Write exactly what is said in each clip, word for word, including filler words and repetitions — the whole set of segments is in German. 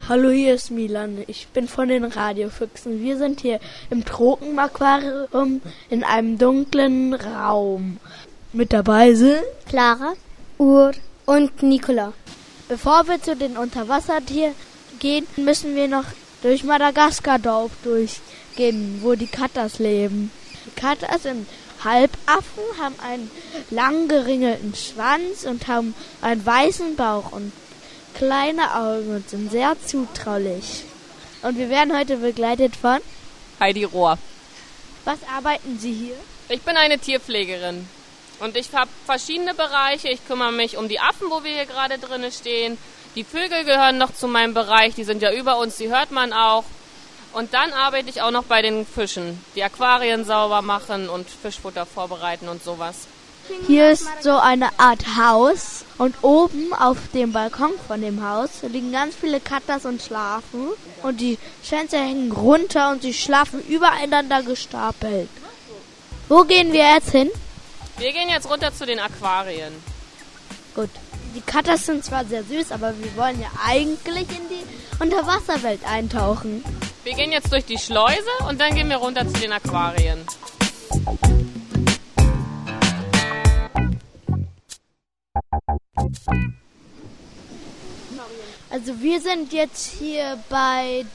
Hallo, hier ist Milan. Ich bin von den Radiofüchsen. Wir sind hier im Tropenaquarium in einem dunklen Raum. Mit dabei sind Clara, Ur und Nicola. Bevor wir zu den Unterwassertieren gehen, müssen wir noch durch Madagaskar-Dorf durchgehen, wo die Katas leben. Die Katas sind Halbaffen, haben einen lang geringelten Schwanz und haben einen weißen Bauch und kleine Augen und sind sehr zutraulich. Und wir werden heute begleitet von Heidi Rohr. Was arbeiten Sie hier? Ich bin eine Tierpflegerin und ich habe verschiedene Bereiche. Ich kümmere mich um die Affen, wo wir hier gerade drin stehen. Die Vögel gehören noch zu meinem Bereich, die sind ja über uns, die hört man auch. Und dann arbeite ich auch noch bei den Fischen, die Aquarien sauber machen und Fischfutter vorbereiten und sowas. Hier ist so eine Art Haus und oben auf dem Balkon von dem Haus liegen ganz viele Katas und schlafen. Und die Schwänze hängen runter und sie schlafen übereinander gestapelt. Wo gehen wir jetzt hin? Wir gehen jetzt runter zu den Aquarien. Gut. Die Katas sind zwar sehr süß, aber wir wollen ja eigentlich in die Unterwasserwelt eintauchen. Wir gehen jetzt durch die Schleuse und dann gehen wir runter zu den Aquarien. Also wir sind jetzt hier bei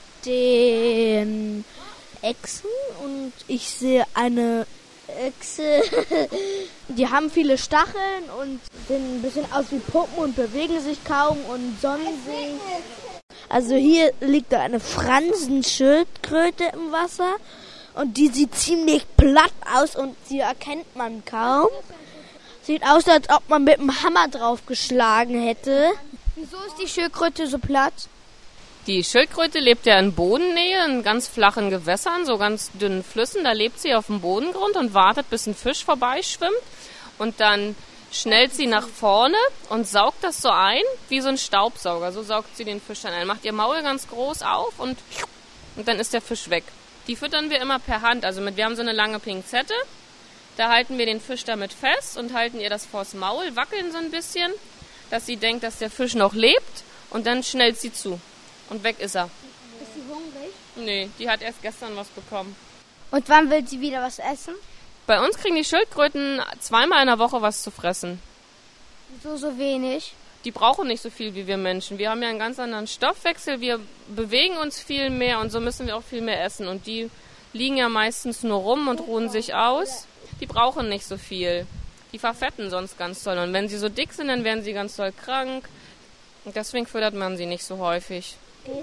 den Echsen und ich sehe eine Echse. Die haben viele Stacheln und sehen ein bisschen aus wie Puppen und bewegen sich kaum und sonnen sich. Also hier liegt eine Fransenschildkröte im Wasser und die sieht ziemlich platt aus und sie erkennt man kaum. Sieht aus, als ob man mit dem Hammer drauf geschlagen hätte. Wieso ist die Schildkröte so platt? Die Schildkröte lebt ja in Bodennähe, in ganz flachen Gewässern, so ganz dünnen Flüssen. Da lebt sie auf dem Bodengrund und wartet, bis ein Fisch vorbeischwimmt. Und dann schnellt sie nach vorne und saugt das so ein, wie so ein Staubsauger. So saugt sie den Fisch dann ein. Macht ihr Maul ganz groß auf und, und dann ist der Fisch weg. Die füttern wir immer per Hand. Also mit, wir haben so eine lange Pinzette. Da halten wir den Fisch damit fest und halten ihr das vors Maul, wackeln so ein bisschen, dass sie denkt, dass der Fisch noch lebt. Und dann schnellt sie zu. Und weg ist er. Ist sie hungrig? Nee, die hat erst gestern was bekommen. Und wann will sie wieder was essen? Bei uns kriegen die Schildkröten zweimal in der Woche was zu fressen. Wieso so wenig? Die brauchen nicht so viel wie wir Menschen. Wir haben ja einen ganz anderen Stoffwechsel. Wir bewegen uns viel mehr und so müssen wir auch viel mehr essen. Und die liegen ja meistens nur rum und ruhen sich aus. Die brauchen nicht so viel. Die verfetten sonst ganz toll. Und wenn sie so dick sind, dann werden sie ganz doll krank. Und deswegen füttert man sie nicht so häufig.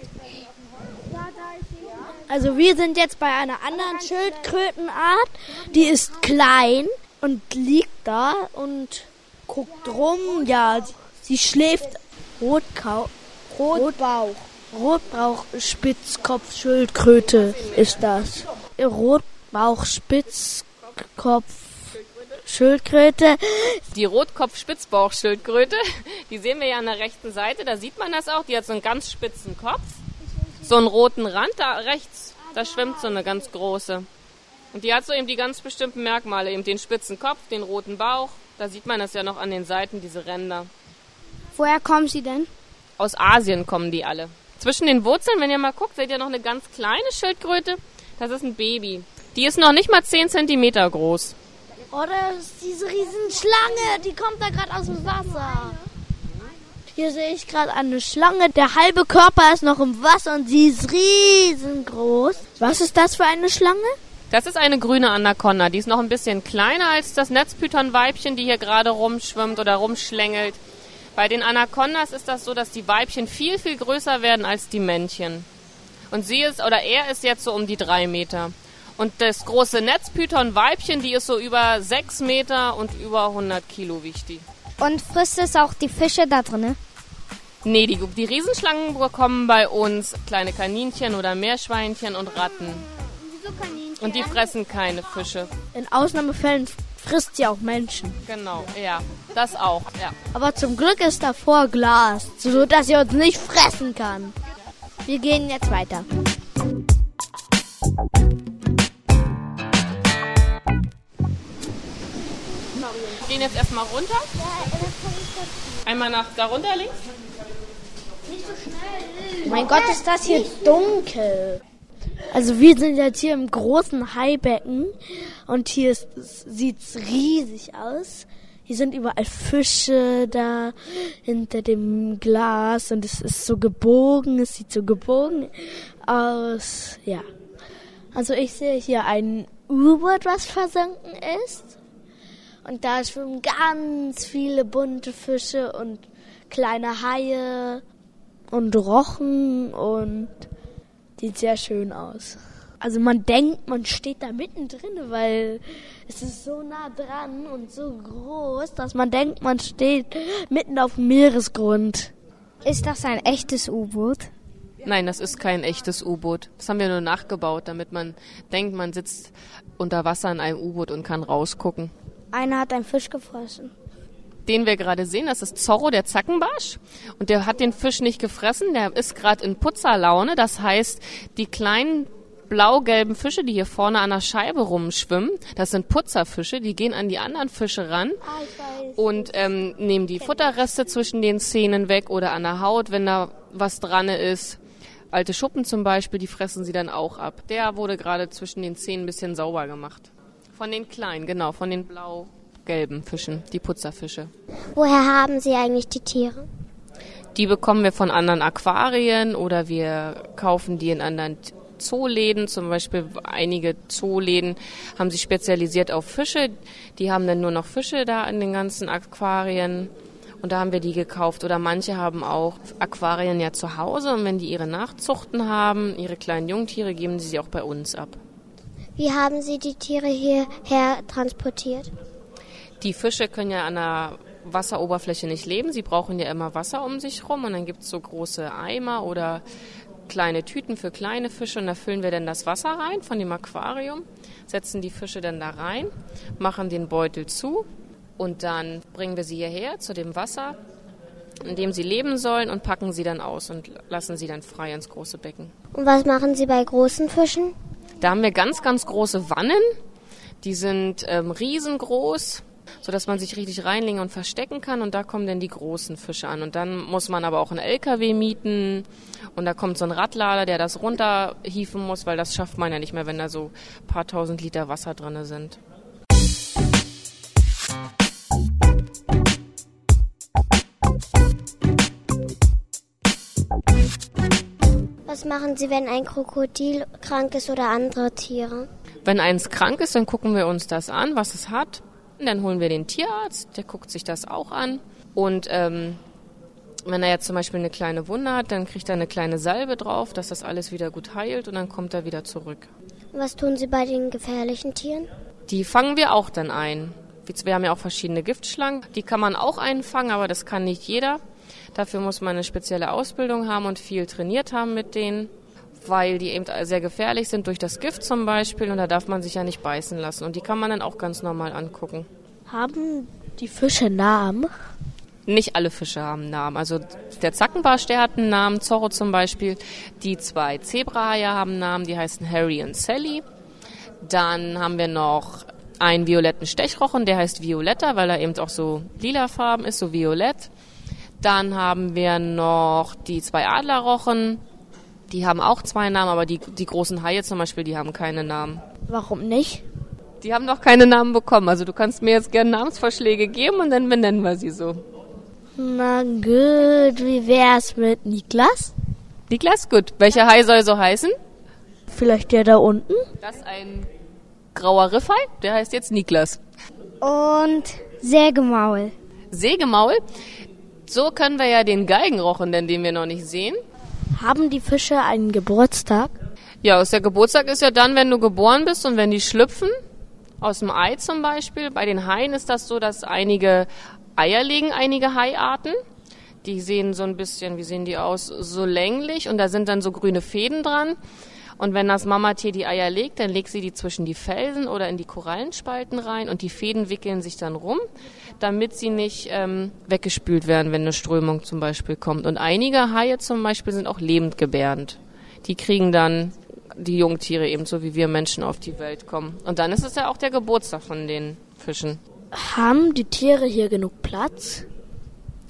Also wir sind jetzt bei einer anderen Schildkrötenart. Die ist klein und liegt da und guckt rum. Ja, sie schläft Rotkau, Rot, Rotbauch. Rotbauch-Spitzkopf-Schildkröte ist das. Rotbauch-Spitzkopf-Schildkröte. Die Rotkopf-Spitzbauch-Schildkröte, die sehen wir ja an der rechten Seite, da sieht man das auch. Die hat so einen ganz spitzen Kopf, so einen roten Rand, da rechts, da schwimmt so eine ganz große. Und die hat so eben die ganz bestimmten Merkmale, eben den spitzen Kopf, den roten Bauch, da sieht man das ja noch an den Seiten, diese Ränder. Woher kommen sie denn? Aus Asien kommen die alle. Zwischen den Wurzeln, wenn ihr mal guckt, seht ihr noch eine ganz kleine Schildkröte. Das ist ein Baby. Die ist noch nicht mal zehn Zentimeter groß. Oder ist diese riesen Schlange, die kommt da gerade aus dem Wasser. Hier sehe ich gerade eine Schlange. Der halbe Körper ist noch im Wasser und sie ist riesengroß. Was ist das für eine Schlange? Das ist eine grüne Anaconda. Die ist noch ein bisschen kleiner als das Netzpython-Weibchen, die hier gerade rumschwimmt oder rumschlängelt. Bei den Anacondas ist das so, dass die Weibchen viel, viel größer werden als die Männchen. Und sie ist, oder er ist jetzt so um die drei Meter. Und das große Netzpython-Weibchen, die ist so über sechs Meter und über hundert Kilo wichtig. Und frisst es auch die Fische da drin? Nee, die, die Riesenschlangen bekommen bei uns kleine Kaninchen oder Meerschweinchen und Ratten. Wieso Kaninchen? Und die fressen keine Fische. In Ausnahmefällen frisst sie auch Menschen. Genau, ja, das auch, ja. Aber zum Glück ist davor Glas, sodass sie uns nicht fressen kann. Wir gehen jetzt weiter. Wir gehen jetzt erstmal runter. Einmal nach da runter links. Oh mein Gott, ist das hier dunkel. Also wir sind jetzt hier im großen Haibecken und hier sieht es riesig aus. Hier sind überall Fische da hinter dem Glas und es ist so gebogen, es sieht so gebogen aus. Ja, also ich sehe hier ein U-Boot, was versunken ist. Und da schwimmen ganz viele bunte Fische und kleine Haie und Rochen und sieht sehr schön aus. Also man denkt, man steht da mittendrin, weil es ist so nah dran und so groß, dass man denkt, man steht mitten auf dem Meeresgrund. Ist das ein echtes U-Boot? Nein, das ist kein echtes U-Boot. Das haben wir nur nachgebaut, damit man denkt, man sitzt unter Wasser in einem U-Boot und kann rausgucken. Einer hat einen Fisch gefressen. Den wir gerade sehen, das ist Zorro, der Zackenbarsch. Und der hat den Fisch nicht gefressen, der ist gerade in Putzerlaune. Das heißt, die kleinen blau-gelben Fische, die hier vorne an der Scheibe rumschwimmen, das sind Putzerfische, die gehen an die anderen Fische ran und ähm, nehmen die Futterreste zwischen den Zähnen weg oder an der Haut, wenn da was dran ist. Alte Schuppen zum Beispiel, die fressen sie dann auch ab. Der wurde gerade zwischen den Zähnen ein bisschen sauber gemacht. Von den kleinen, genau, von den blau-gelben Fischen, die Putzerfische. Woher haben Sie eigentlich die Tiere? Die bekommen wir von anderen Aquarien oder wir kaufen die in anderen Zooläden. Zum Beispiel einige Zooläden haben sich spezialisiert auf Fische. Die haben dann nur noch Fische da in den ganzen Aquarien. Und da haben wir die gekauft. Oder manche haben auch Aquarien ja zu Hause. Und wenn die ihre Nachzuchten haben, ihre kleinen Jungtiere, geben sie sie auch bei uns ab. Wie haben Sie die Tiere hierher transportiert? Die Fische können ja an der Wasseroberfläche nicht leben. Sie brauchen ja immer Wasser um sich rum. Und dann gibt es so große Eimer oder kleine Tüten für kleine Fische. Und da füllen wir dann das Wasser rein von dem Aquarium, setzen die Fische dann da rein, machen den Beutel zu. Und dann bringen wir sie hierher zu dem Wasser, in dem sie leben sollen und packen sie dann aus und lassen sie dann frei ins große Becken. Und was machen Sie bei großen Fischen? Da haben wir ganz, ganz große Wannen. Die sind ähm, riesengroß, sodass man sich richtig reinlegen und verstecken kann. Und da kommen dann die großen Fische an. Und dann muss man aber auch einen L K W mieten. Und da kommt so ein Radlader, der das runterhieven muss, weil das schafft man ja nicht mehr, wenn da so ein paar tausend Liter Wasser drin sind. Was machen Sie, wenn ein Krokodil krank ist oder andere Tiere? Wenn eins krank ist, dann gucken wir uns das an, was es hat. Und dann holen wir den Tierarzt, der guckt sich das auch an. Und ähm, wenn er jetzt zum Beispiel eine kleine Wunde hat, dann kriegt er eine kleine Salbe drauf, dass das alles wieder gut heilt und dann kommt er wieder zurück. Was tun Sie bei den gefährlichen Tieren? Die fangen wir auch dann ein. Wir haben ja auch verschiedene Giftschlangen. Die kann man auch einfangen, aber das kann nicht jeder. Dafür muss man eine spezielle Ausbildung haben und viel trainiert haben mit denen, weil die eben sehr gefährlich sind durch das Gift zum Beispiel und da darf man sich ja nicht beißen lassen. Und die kann man dann auch ganz normal angucken. Haben die Fische Namen? Nicht alle Fische haben Namen. Also der Zackenbarsch, der hat einen Namen, Zorro zum Beispiel. Die zwei Zebrahaie haben Namen, die heißen Harry und Sally. Dann haben wir noch einen violetten Stechrochen, der heißt Violetta, weil er eben auch so lilafarben ist, so violett. Dann haben wir noch die zwei Adlerrochen, die haben auch zwei Namen, aber die, die großen Haie zum Beispiel, die haben keine Namen. Warum nicht? Die haben noch keine Namen bekommen, also du kannst mir jetzt gerne Namensvorschläge geben und dann benennen wir sie so. Na gut, wie wär's mit Niklas? Niklas, gut. Welcher Hai soll so heißen? Vielleicht der da unten? Das ist ein grauer Riffhai, der heißt jetzt Niklas. Und Sägemaul. Sägemaul? So können wir ja den Geigenrochen nennen, den wir noch nicht sehen. Haben die Fische einen Geburtstag? Ja, der Geburtstag ist ja dann, wenn du geboren bist und wenn die schlüpfen. Aus dem Ei zum Beispiel. Bei den Haien ist das so, dass einige Eier legen, einige Haiarten. Die sehen so ein bisschen, wie sehen die aus? So länglich und da sind dann so grüne Fäden dran. Und wenn das Mamatier die Eier legt, dann legt sie die zwischen die Felsen oder in die Korallenspalten rein und die Fäden wickeln sich dann rum, damit sie nicht ähm, weggespült werden, wenn eine Strömung zum Beispiel kommt. Und einige Haie zum Beispiel sind auch lebendgebärend. Die kriegen dann die Jungtiere ebenso wie wir Menschen auf die Welt kommen. Und dann ist es ja auch der Geburtstag von den Fischen. Haben die Tiere hier genug Platz?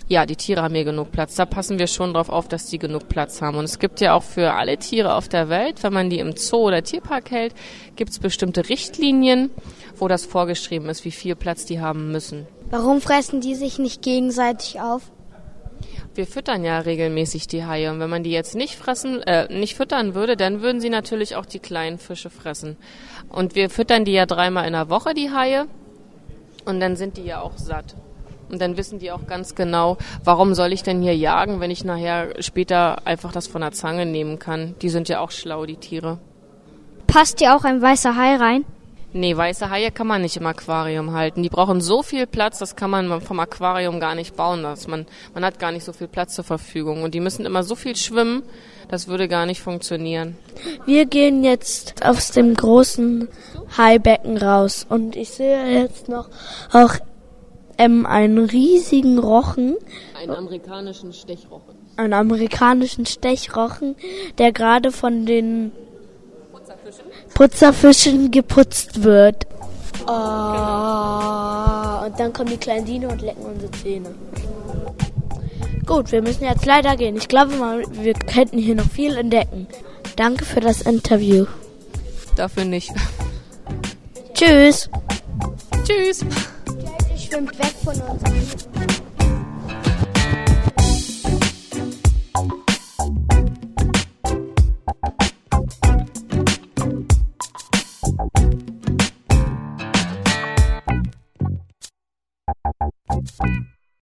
Ja, die Tiere haben hier genug Platz. Da passen wir schon drauf auf, dass die genug Platz haben. Und es gibt ja auch für alle Tiere auf der Welt, wenn man die im Zoo oder Tierpark hält, gibt es bestimmte Richtlinien, wo das vorgeschrieben ist, wie viel Platz die haben müssen. Warum fressen die sich nicht gegenseitig auf? Wir füttern ja regelmäßig die Haie. Und wenn man die jetzt nicht fressen, äh, nicht füttern würde, dann würden sie natürlich auch die kleinen Fische fressen. Und wir füttern die ja dreimal in der Woche, die Haie. Und dann sind die ja auch satt. Und dann wissen die auch ganz genau, warum soll ich denn hier jagen, wenn ich nachher später einfach das von der Zange nehmen kann. Die sind ja auch schlau, die Tiere. Passt hier auch ein weißer Hai rein? Nee, weiße Haie kann man nicht im Aquarium halten. Die brauchen so viel Platz, das kann man vom Aquarium gar nicht bauen. Das man, man hat gar nicht so viel Platz zur Verfügung. Und die müssen immer so viel schwimmen, das würde gar nicht funktionieren. Wir gehen jetzt aus dem großen Haibecken raus. Und ich sehe jetzt noch auch ähm, einen riesigen Rochen. Einen amerikanischen Stechrochen. Einen amerikanischen Stechrochen, der gerade von den Putzerfischen, Putzerfischen geputzt wird. Oh, genau. Und dann kommen die kleinen Dino und lecken unsere Zähne. Gut, wir müssen jetzt leider gehen. Ich glaube mal, wir könnten hier noch viel entdecken. Danke für das Interview. Dafür nicht. Tschüss. Tschüss. Schwimmt weg von uns.